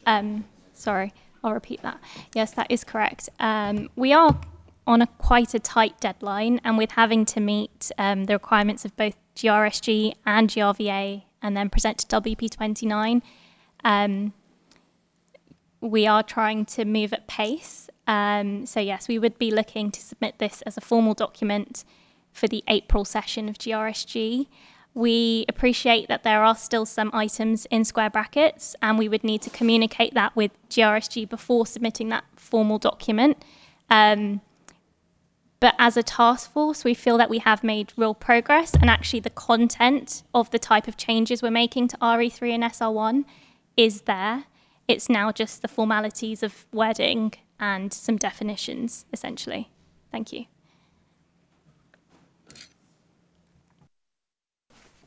Sorry, I'll repeat that. Yes, that is correct. We are on quite a tight deadline, and with having to meet the requirements of both GRSG and GRVA and then present to WP29, we are trying to move at pace. So yes, we would be looking to submit this as a formal document for the April session of GRSG. We appreciate that there are still some items in square brackets, and we would need to communicate that with GRSG before submitting that formal document. But as a task force, we feel that we have made real progress, and actually the content of the type of changes we're making to RE3 and SR1 is there. It's now just the formalities of wording and some definitions, essentially. Thank you.